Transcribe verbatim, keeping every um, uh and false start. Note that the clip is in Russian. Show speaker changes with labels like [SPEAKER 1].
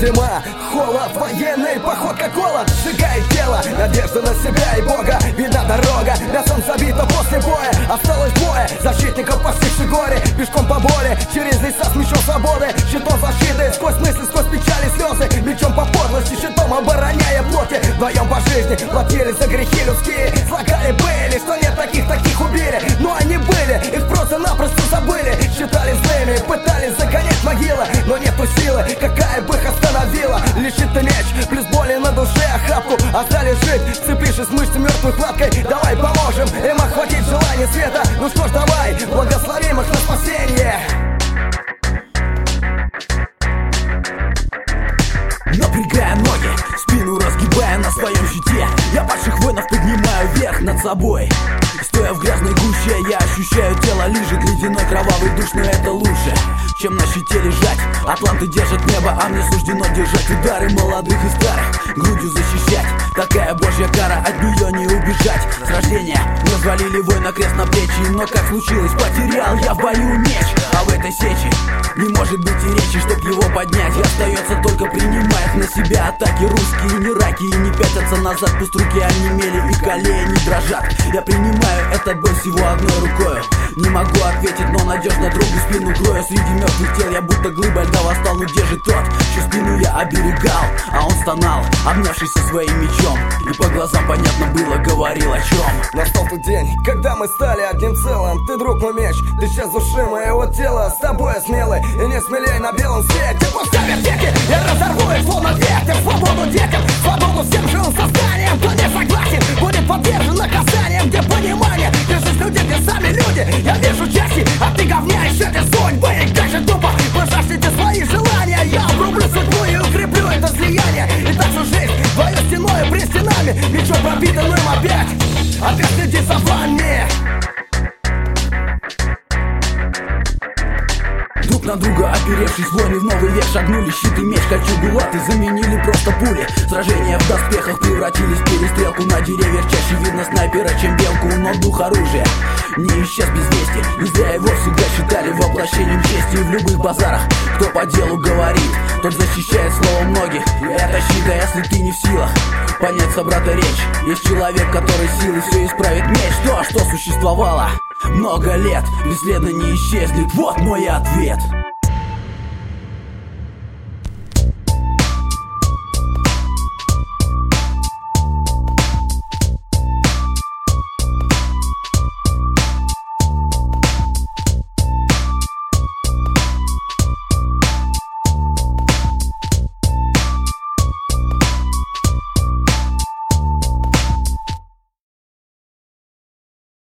[SPEAKER 1] Зима, холод, военный поход как голод сжигает тело, надежда на себя и Бога. Видна дорога, мясом забита после боя. Осталось двое защитников, постигших горе. Пешком по боли, через леса с мечом свободы. Щитом защиты, сквозь мысли, сквозь печали слезы. Мечом по подлости, щитом обороняя плоти. Вдвоем по жизни платили за грехи людские. Слагали были, что нет таких, таких убили. Но они были, их просто-напросто забыли. Считали злыми, пытались загонять могилы. Но нету силы, какая бы их остановила. Лишит ты меч, плюс боли на душе охапку. Остались жить, сцепившись мышцы мертвой хваткой. Давай поможем им охватить желание света. Ну что ж, давай, благословим их на спасение.
[SPEAKER 2] Напрягая ноги, спину разгибая на своем щите, я падших воинов поднимаю вверх над собой. Стоя в грязной гуще, я ощущаю, тело лижет ледяной кровавый душ. Но это лучше, чем на щите лежать. Атланты держат небо, а мне суждено держать удары молодых и старых, грудью защищать. Такая божья кара, от нее не убежать. С рождения мне взвалили воина крест на плечи. Но как случилось, потерял я в бою меч. А в этой сече не может быть и речи, чтоб его поднять. И остается только принимать на себя атаки. Русские не раки и не пятятся назад. Пусть руки онемели и колени дрожат. Я принимаю этот бой всего одной рукою. Не могу ответить, но надежно другу спину крою. Среди мертвых тел я будто глыба льда восстал. Удержит тот, чью спину я оберегал. А он стонал, обнявшись со своим мечом. И по глазам понятно было, говорил о чем.
[SPEAKER 1] Настал тот день, когда мы стали одним целым. Ты друг мой меч, ты часть души моего тела. С тобой я смелый и не смелей на белом свете. Пускай вертеки, я разорву их словно ветер. Свободу детям, свободу всем живым созданиям. Кто не согласен, будет подвержен наказаниям. Где понимание, где жизнь людей, где сами люди. Я вижу части, а ты говня еще ты судьбы. И как же тупо, вы жаждете свои желания. Я обрублю судьбу и укреплю это слияние. И так всю жизнь, твою стеною при стенами. Мечом пропитанным опять, опять следи за вами.
[SPEAKER 2] Друг на друга оперевшись, воины в новый век шагнули. Щит и меч, кольчугу булаты заменили просто пули. Сражения в доспехах превратились в перестрелку. На деревьях чаще видно снайпера, чем белку. Но дух оружия не исчез без вести. Не зря его всегда считали воплощением чести. И в любых базарах, кто по делу говорит, тот защищает словом многих. Это щит, а если ты не в силах понять собрата речь, есть человек, который силой все исправит. Меч, то, что существовало много лет, бесследно не исчезнет. Вот мой ответ.